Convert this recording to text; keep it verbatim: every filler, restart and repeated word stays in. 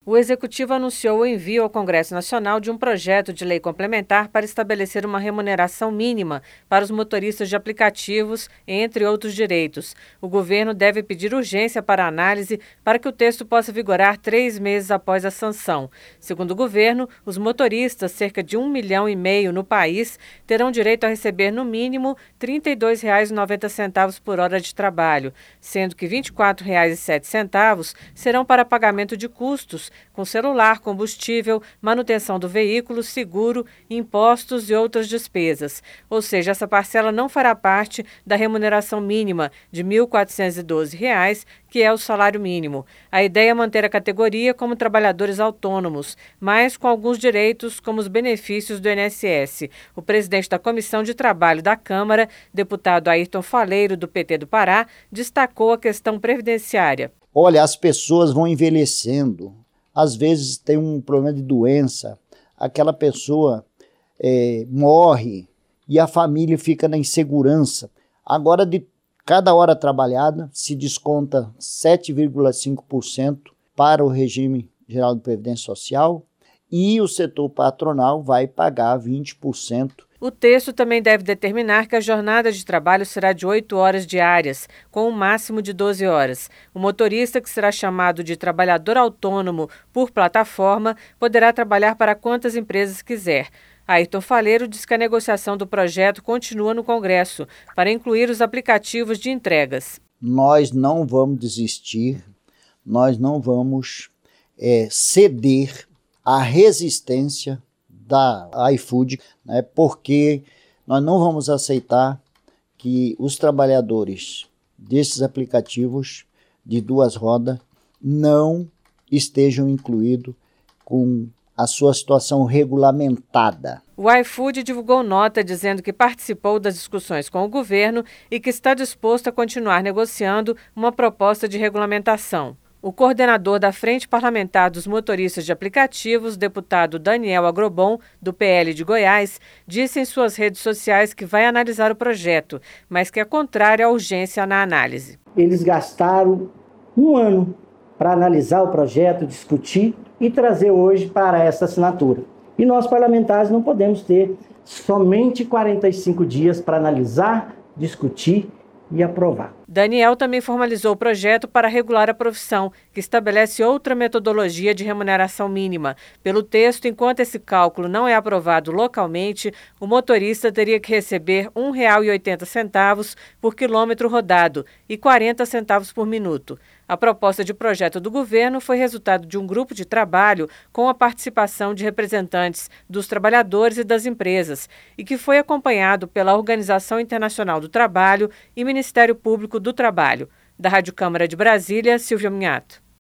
O Executivo anunciou o envio ao Congresso Nacional de um projeto de lei complementar para estabelecer uma remuneração mínima para os motoristas de aplicativos, entre outros direitos. O governo deve pedir urgência para análise para que o texto possa vigorar três meses após a sanção. Segundo o governo, os motoristas, cerca de um milhão e meio no país, terão direito a receber no mínimo trinta e dois reais e noventa centavos por hora de trabalho, sendo que vinte e quatro reais e sete centavos serão para pagamento de custos, com celular, combustível, manutenção do veículo, seguro, impostos e outras despesas. Ou seja, essa parcela não fará parte da remuneração mínima de mil quatrocentos e doze reais, que é o salário mínimo. A ideia é manter a categoria como trabalhadores autônomos, mas com alguns direitos, como os benefícios do I N S S. O presidente da Comissão de Trabalho da Câmara, deputado Ayrton Faleiro, do P T do Pará, destacou a questão previdenciária. Olha, as pessoas vão envelhecendo, às vezes tem um problema de doença, aquela pessoa é, morre e a família fica na insegurança. Agora, de cada hora trabalhada, se desconta sete vírgula cinco por cento para o regime geral de previdência social e o setor patronal vai pagar vinte por cento. O texto também deve determinar que a jornada de trabalho será de oito horas diárias, com um máximo de doze horas. O motorista, que será chamado de trabalhador autônomo por plataforma, poderá trabalhar para quantas empresas quiser. Ayrton Faleiro diz que a negociação do projeto continua no Congresso, para incluir os aplicativos de entregas. Nós não vamos desistir, nós não vamos é, ceder à resistência da iFood, né, porque nós não vamos aceitar que os trabalhadores desses aplicativos de duas rodas não estejam incluídos com a sua situação regulamentada. O iFood divulgou nota dizendo que participou das discussões com o governo e que está disposto a continuar negociando uma proposta de regulamentação. O coordenador da Frente Parlamentar dos Motoristas de Aplicativos, deputado Daniel Agrobon, do P L de Goiás, disse em suas redes sociais que vai analisar o projeto, mas que é contrário à urgência na análise. Eles gastaram um ano para analisar o projeto, discutir e trazer hoje para essa assinatura. E nós, parlamentares, não podemos ter somente quarenta e cinco dias para analisar, discutir e aprovar. Daniel também formalizou o projeto para regular a profissão, que estabelece outra metodologia de remuneração mínima. Pelo texto, enquanto esse cálculo não é aprovado localmente, o motorista teria que receber um real e oitenta centavos por quilômetro rodado e quarenta centavos por minuto. A proposta de projeto do governo foi resultado de um grupo de trabalho com a participação de representantes dos trabalhadores e das empresas e que foi acompanhado pela Organização Internacional do Trabalho e Ministério Público do Trabalho. Da Rádio Câmara de Brasília, Silvia Minhato.